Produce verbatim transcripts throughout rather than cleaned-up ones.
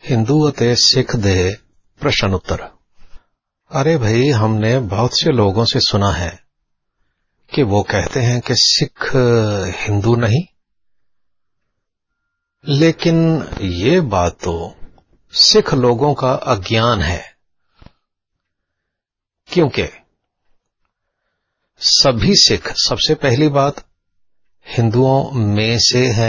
हिंदू अते सिख दे प्रश्न उत्तर। अरे भाई, हमने बहुत से लोगों से सुना है कि वो कहते हैं कि सिख हिंदू नहीं, लेकिन ये बात तो सिख लोगों का अज्ञान है, क्योंकि सभी सिख सबसे पहली बात हिंदुओं में से है।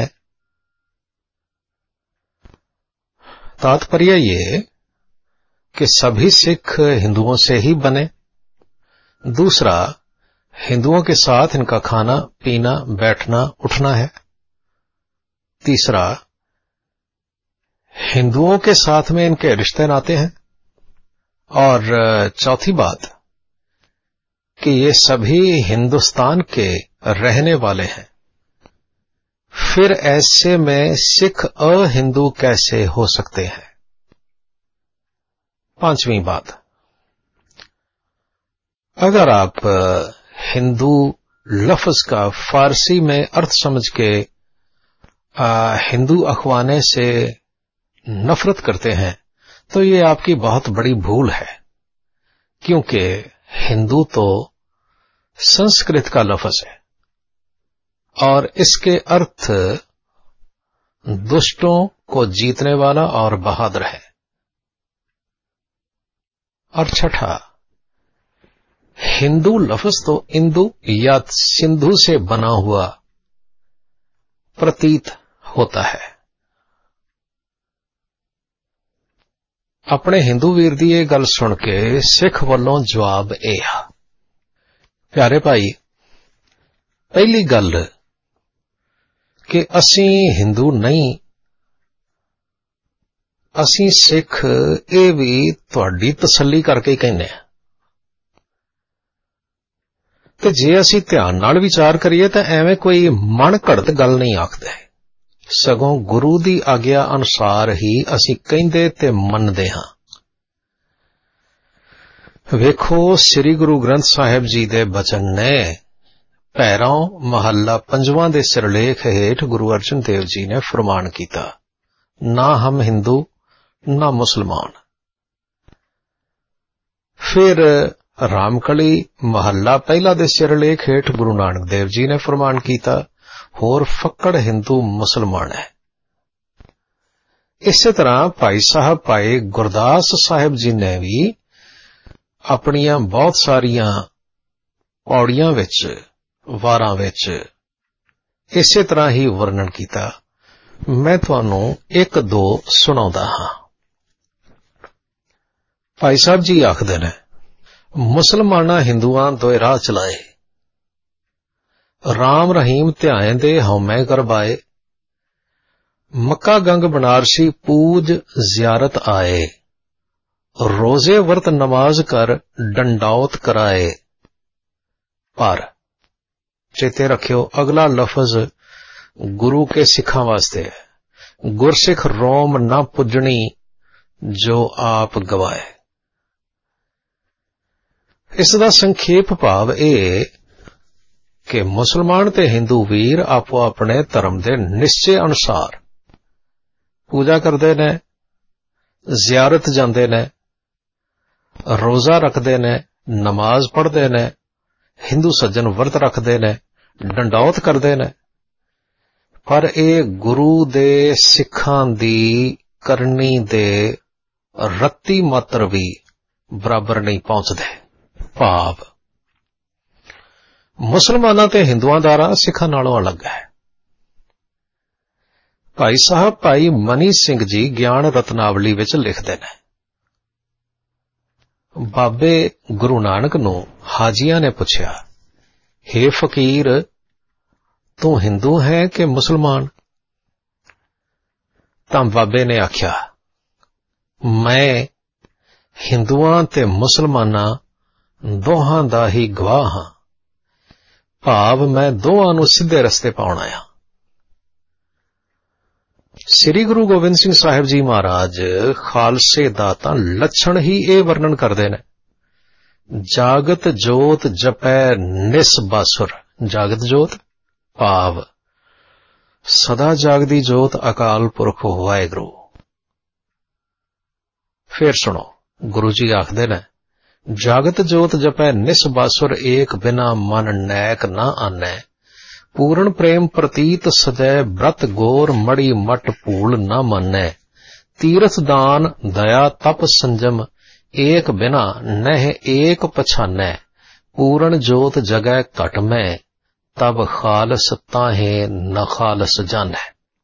तात्पर्य ये कि सभी सिख हिंदुओं से ही बने। दूसरा, हिंदुओं के साथ इनका खाना पीना बैठना उठना है। तीसरा, हिंदुओं के साथ में इनके रिश्ते नाते हैं। और चौथी बात कि ये सभी हिंदुस्तान के रहने वाले हैं। फिर ऐसे में सिख अहिंदू कैसे हो सकते हैं? पांचवी बात, अगर आप हिंदू लफ्ज का फारसी में अर्थ समझ के हिंदू अखवाने से नफरत करते हैं तो ये आपकी बहुत बड़ी भूल है, क्योंकि हिंदू तो संस्कृत का लफ्ज है और इसके अर्थ दुष्टों को जीतने वाला और बहादुर है। और छठा, हिंदू लफ्ज तो इंदु या सिंधु से बना हुआ प्रतीत होता है। अपने हिंदू वीर दी ये गल सुन के सिख वालों जवाब ए आ। प्यारे भाई, पहली गल कि असी हिंदू नहीं, असी सिख, ये भी तुहाडी तसल्ली करके ही कहने। ते जे असी ध्यान नाल विचार करिए तो एवें कोई मन घड़त गल नहीं आखदे, सगों गुरु दी आग्या अनुसार ही असी कहंदे ते मनदे हां। वेखो, श्री गुरु ग्रंथ साहिब जी दे बचन ने पैरों महला पंजवां दे सिरलेख हेठ गुरु अर्जन देव जी ने फरमान कीता, ना हम हिंदू ना मुसलमान। फिर रामकली महला पहला दे सिरलेख हेठ गुरु नानक देव जी ने फरमान कीता, होर फक्कड़ हिंदू मुसलमान है। इस तरह भाई साहब भाई गुरदास साहिब जी ने भी अपनियां बहुत सारियां पौड़ियां विच वारां विच इसे तरह ही वर्णन किया। मैं तुहानू एक दो सुणाउंदा हां। भाई साहब जी आखदे ने, मुसलमाना हिंदुआं दोए राह चलाए, राम रहीम ध्याए दे हौमै करवाए, मक्का गंग बनारसी पूज जियारत आए, रोजे वर्त नमाज कर डंडौत कराए। पर चेते रखियो, अगला लफज गुरु के सिखा वास्ते है। गुरसिख रोम ना पुजनी जो आप गवाए। इसदा संखेप भाव ए कि मुसलमान ते हिंदू वीर आपो अपने धर्म दे निश्चय अनुसार पूजा करते ने, जियारत जाते ने, रोजा रखते ने, नमाज पढ़ते ने, हिंदू सज्जन वर्त रखते ने, डंडौत करते ने। पर ए गुरु दे सिखां दी करनी दे रत्ती मात्र भी बराबर नहीं पहुंचते। भाव मुसलमानां ते हिंदुआं दा राह सिखां नालों अलग है। भाई साहब भाई मनी सिंह जी ज्ञान रत्नावली विच लिखते ने, बाबे गुरु नानक नू हाजियां ने पूछया, हे फकीर, तू हिंदू है कि मुसलमान? तां बाबे ने आख्या, मैं हिंदुआं ते मुसलमानां दोहां दा ही गवाह हां। भाव मैं दोहां नू सीधे रस्ते पाउण आया। श्री गुरु गोबिंद सिंह साहिब जी महाराज खालसे दा तां लक्षण ही ये वर्णन करदे ने, जागत जोत जपै निस बासुर। जागत जोत भाव सदा जागदी जोत अकाल पुरख वाहिगुरू। ਫੇਰ ਸੁਣੋ, ਗੁਰੂ ਜੀ ਆਖਦੇ ਨੇ, ਜਾਗਤ ਜੋਤ ਜਪੈ ਨਿਸ ਬਾਸੁਰ ਏਕ ਬਿਨਾ ਮਨ ਨੈਕ ਨਾ ਆਨੈ। ਪੂਰਨ ਪ੍ਰੇਮ ਪ੍ਰਤੀਤ ਸਜੈ ਬ੍ਰਤ ਗੋਰ ਮੜੀ ਮਟ ਭੂਲ ਨਾ ਮੰਨੈ। ਤੀਰਥ ਦਾਨ ਦਇਆ ਤਪ ਸੰਜਮ ਏਕ ਬਿਨਾ ਨਹਿ ਏਕ ਪਛਾਨੈ। ਪੂਰਨ ਜੋਤ ਜਗੈ ਘਟ ਮੈਂ ਤਬ ਖਾਲਸ ਤਾਹੇ ਨ ਖਾਲਸ ਜਾਨੈ।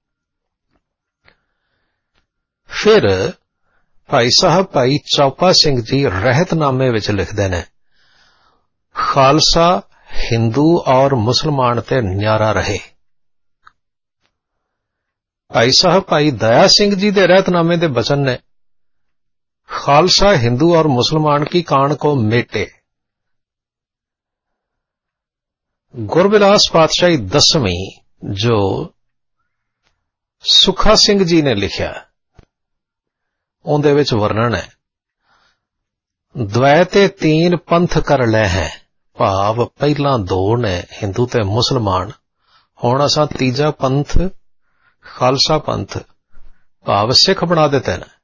ਫਿਰ ਭਾਈ ਸਾਹਿਬ ਭਾਈ ਚੌਪਾ ਸਿੰਘ ਜੀ ਰਹਿਤਨਾਮੇ ਵਿੱਚ ਲਿਖਦੇ ਨੇ, ਖਾਲਸਾ ਹਿੰਦੂ ਔਰ ਮੁਸਲਮਾਨ ਤੇ ਨਿਆਰਾ ਰਹੇ। ਭਾਈ ਸਾਹਿਬ ਭਾਈ ਦਇਆ ਸਿੰਘ ਜੀ ਦੇ ਰਹਿਤਨਾਮੇ ਦੇ ਬਚਨ ਨੇ, ਖਾਲਸਾ हिंदू और मुसलमान की कान को मेटे। गुरबिलास पातशाही दसवीं जो सुखा सिंह जी ने लिखिया, उहदे विच वर्णन है, द्वैते तीन पंथ कर लै है। भाव पहला दो ने हिंदू ते मुसलमान, हुण असां तीजा पंथ खालसा पंथ भाव सिख बना दिते ने।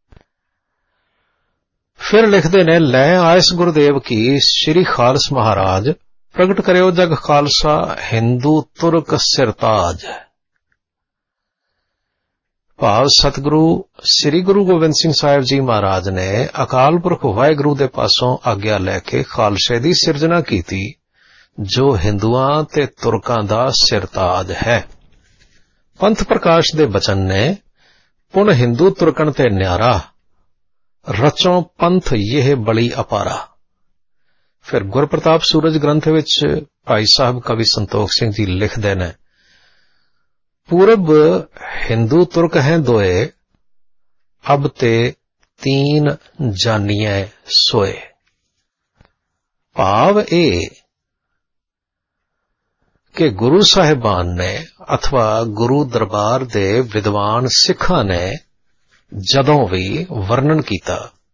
फिर लिखते ने, लै आयस गुरुदेव की श्री खालस महाराज, प्रगट करियो जग खालसा हिंदू तुर्क सिरताज। भाव सतगुरु श्री गुरु गोबिंद सिंह साहिब जी महाराज ने अकाल पुरख वाहिगुरु दे पासों आग्या लैके खालसे दी सिरजना कीती, जो हिंदुआं ते तुर्कां दा सिरताज है। पंथ प्रकाश दे बचन ने, पुन हिंदू तुर्कन ते न्यारा, रचों पंथ यह बड़ी अपारा। फिर गुरप्रताप सूरज ग्रंथ विच भाई साहब कवि संतोख सिंह जी लिखते हैं, पूरब हिंदू तुर्क हैं दोए, अब ते तीन जानिए सोए। भाव ए कि गुरु साहिबान ने अथवा गुरु दरबार दे विद्वान सिखां ने जदों भी वर्णन किया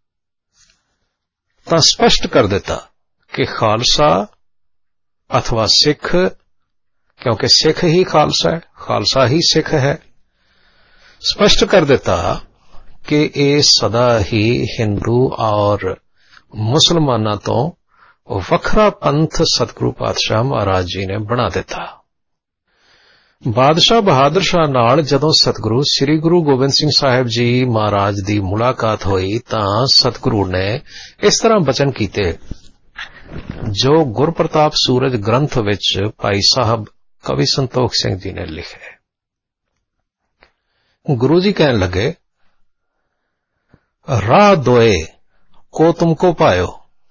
तां स्पष्ट कर दिता कि खालसा अथवा सिख, क्योंकि सिख ही खालसा है, खालसा ही सिख है, स्पष्ट कर दिता कि ये सदा ही हिंदू और मुसलमाना तो वखरा पंथ सतगुरु पातशाह महाराज जी ने बना दिता। बादशाह बहादुर शाह नाल जदों सतगुरु श्री गुरु गोबिंद सिंह साहिब जी महाराज दी मुलाकात हुई तां सतगुरु ने इस तरह बचन कीते, जो गुरप्रताप सूरज ग्रंथ विच भाई साहब कवि संतोख सिंह जी ने लिखे। गुरु जी कहन लगे, राह दोए को तुमको पायो,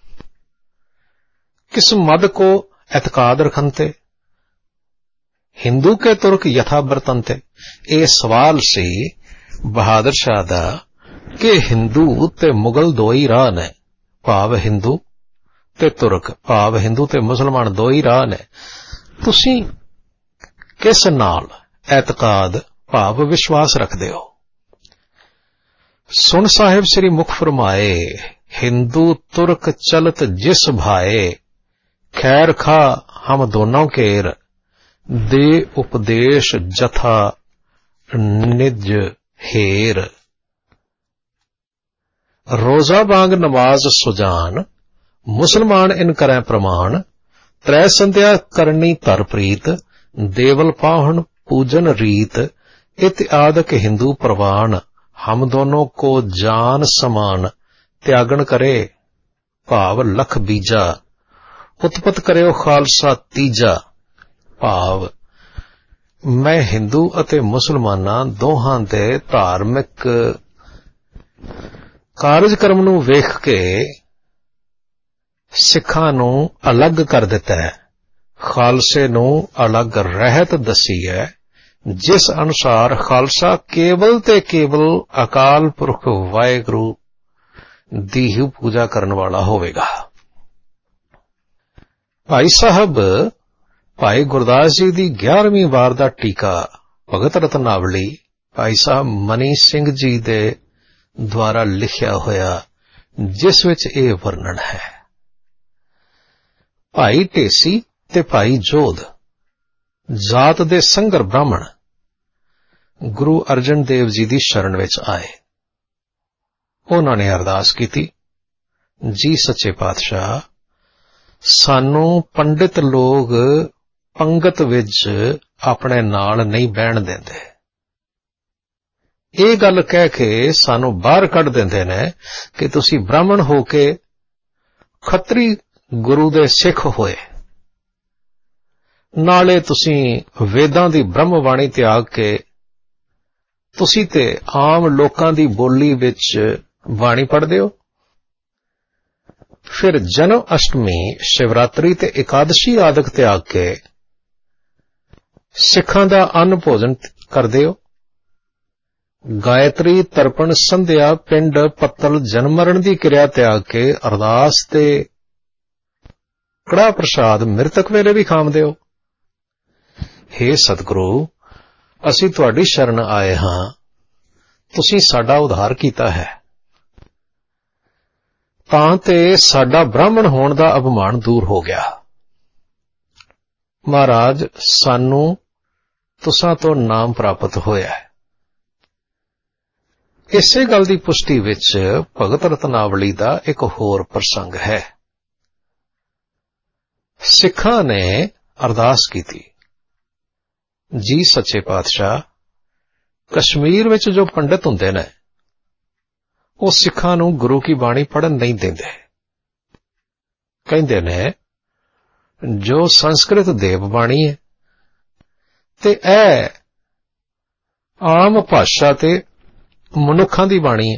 किस मद को एतकाद रखनते, हिंदू के तुर्क यथा बरतनते। ये सवाल सी बहादुर शाह दा कि हिंदू ते मुगल दो ही राह ने, भाव हिंदू ते तुर्क, भाव हिंदू ते मुसलमान दो ही राह ने, तुसी किस नाल एतकाद भाव विश्वास रखदे हो। सुन साहिब श्री मुख फरमाए, हिंदू तुर्क चलत जिस भाए, खैर खा हम दोनों केर, दे उपदेश जथा निज हेर। रोजा बांग नमाज सुजान, मुसलमान इन करें प्रमाण, त्रै संध्या करनी तर प्रीत, देवल पाहन पूजन रीत, इत आदक हिंदू प्रवान, हम दोनों को जान समान, त्यागन करे भाव लख बीजा, उत्पत करियो खालसा तीजा। भाव मैं हिंदू अते मुसलमाना दोहां दे धार्मिक कारजक्रम नूं वेख के सिखां नूं अलग कर दिता है, खालसे नूं अलग रहत दसी है, जिस अनुसार खालसा केवल ते केवल अकाल पुरख वाहिगुरु दी ही पूजा करने वाला होवेगा। भाई साहब भाई गुरदास जी दी ग्यारहवीं वार दा टीका भगत रत्नावली भाई साहब मनी सिंह जी दे द्वारा लिखिया होया, जिस विच ये वर्णन है। भाई ढेसी ते भाई जोध जात दे संगर ब्राह्मण गुरु अर्जन देव जी दी शरण विच आए। ਉਹਨਾਂ ਨੇ ਅਰਦਾਸ ਕੀਤੀ, ਜੀ ਸੱਚੇ ਪਾਤਸ਼ਾਹ, ਸਾਨੂੰ ਪੰਡਿਤ ਲੋਕ ਪੰਗਤ ਵਿੱਚ ਆਪਣੇ ਨਾਲ ਨਹੀਂ ਬਹਿਣ ਦਿੰਦੇ। ਇਹ ਗੱਲ ਕਹਿ ਕੇ ਸਾਨੂੰ ਬਾਹਰ ਕੱਢ ਦਿੰਦੇ ਨੇ ਕਿ ਤੁਸੀਂ ਬ੍ਰਾਹਮਣ ਹੋ ਕੇ ਖੱਤਰੀ ਗੁਰੂ ਦੇ ਸਿੱਖ ਹੋਏ, ਨਾਲੇ ਤੁਸੀਂ ਵੇਦਾਂ ਦੀ ਬ੍ਰਹਮਬਾਣੀ ਤਿਆਗ ਕੇ ਤੁਸੀਂ ਤੇ ਆਮ ਲੋਕਾਂ ਦੀ ਬੋਲੀ ਵਿੱਚ ਬਾਣੀ ਪੜ੍ਹਦੇ ਹੋ। ਫਿਰ ਜਨਮ ਅਸ਼ਟਮੀ, ਸ਼ਿਵਰਾਤਰੀ ਤੇ ਇਕਾਦਸ਼ੀ ਆਦਿਕ ਤਿਆਗ ਕੇ ਸਿੱਖਾਂ ਦਾ ਅੰਨ ਭੋਜਨ ਕਰਦੇ ਹੋ। ਗਾਇਤਰੀ, ਤਰਪਣ, ਸੰਧਿਆ, ਪਿੰਡ, ਪੱਤਲ, ਜਨਮ ਮਰਨ ਦੀ ਕਿਰਿਆ ਤਿਆਗ ਕੇ ਅਰਦਾਸ ਤੇ ਕੜਾਹ ਪ੍ਰਸ਼ਾਦ ਮਿਰਤਕ ਵੇਲੇ ਵੀ ਖਾਂਦੇ ਹੋ। ਹੇ ਸਤਿਗੁਰੂ, ਅਸੀਂ ਤੁਹਾਡੀ ਸ਼ਰਨ ਆਏ ਹਾਂ, ਤੁਸੀਂ ਸਾਡਾ ਉਧਾਰ ਕੀਤਾ ਹੈ, ਤਾਂ ਤੇ ਸਾਡਾ ਬ੍ਰਾਹਮਣ ਹੋਣ ਦਾ ਅਪਮਾਨ ਦੂਰ ਹੋ ਗਿਆ। ਮਹਾਰਾਜ, ਸਾਨੂੰ ਤੁਸਾਂ ਤੋਂ ਨਾਮ ਪ੍ਰਾਪਤ ਹੋਇਆ ਹੈ। ਇਸੇ ਗੱਲ ਦੀ ਪੁਸ਼ਟੀ ਵਿੱਚ ਭਗਤ ਰਤਨਾਵਲੀ ਦਾ ਇੱਕ ਹੋਰ ਪ੍ਰਸੰਗ ਹੈ। ਸਿੱਖਾਂ ਨੇ ਅਰਦਾਸ ਕੀਤੀ, ਜੀ ਸੱਚੇ ਪਾਤਸ਼ਾਹ, ਕਸ਼ਮੀਰ ਵਿੱਚ ਜੋ ਪੰਡਿਤ ਹੁੰਦੇ ਨੇ ਉਹ ਸਿੱਖਾਂ ਨੂੰ ਗੁਰੂ ਕੀ ਬਾਣੀ ਪੜ੍ਹਨ ਨਹੀਂ ਦਿੰਦੇ। ਕਹਿੰਦੇ ਨੇ ਜੋ ਸੰਸਕ੍ਰਿਤ ਦੇਵ ਬਾਣੀ ਹੈ ਤੇ ਇਹ ਆਮ ਭਾਸ਼ਾ ਤੇ ਮਨੁੱਖਾਂ ਦੀ ਬਾਣੀ ਹੈ,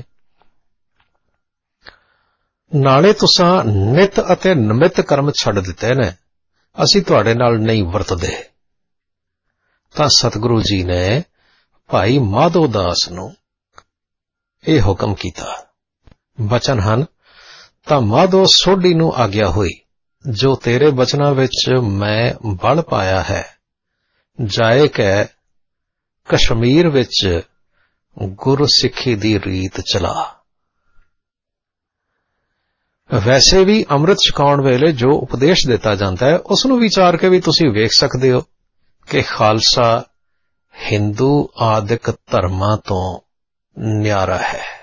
ਨਾਲੇ ਤੁਸਾਂ ਨਿਤ ਅਤੇ ਨਿਮਿਤ ਕਰਮ ਛੱਡ ਦਿੱਤੇ ਨੇ, ਅਸੀਂ ਤੁਹਾਡੇ ਨਾਲ ਨਹੀਂ ਵਰਤਦੇ। ਤਾਂ ਸਤਿਗੁਰੂ ਜੀ ਨੇ ਭਾਈ ਮਾਧੋ ਦਾਸ ਨੂੰ ਇਹ ਹੁਕਮ ਕੀਤਾ। ਬਚਨ ਹਨ, ਤਾਂ ਮਾਧੋ ਸੋਢੀ ਨੂੰ ਆਗਿਆ ਹੋਈ, ਜੋ ਤੇਰੇ ਬਚਨਾਂ ਵਿੱਚ ਮੈਂ ਬਲ ਪਾਇਆ ਹੈ, ਜਾਏ ਕੈ ਕਸ਼ਮੀਰ ਵਿੱਚ ਗੁਰ ਸਿੱਖੀ ਦੀ ਰੀਤ ਚਲਾ। ਵੈਸੇ ਵੀ ਅੰਮ੍ਰਿਤ ਛਕਾਉਣ ਵੇਲੇ ਜੋ ਉਪਦੇਸ਼ ਦਿੱਤਾ ਜਾਂਦਾ ਹੈ, ਉਸ ਨੂੰ ਵਿਚਾਰ ਕੇ ਵੀ ਤੁਸੀਂ ਵੇਖ ਸਕਦੇ ਹੋ ਕਿ ਖਾਲਸਾ ਹਿੰਦੂ ਆਦਿਕ ਧਰਮਾਂ ਤੋਂ ਨਿਆਰਾ ਹੈ।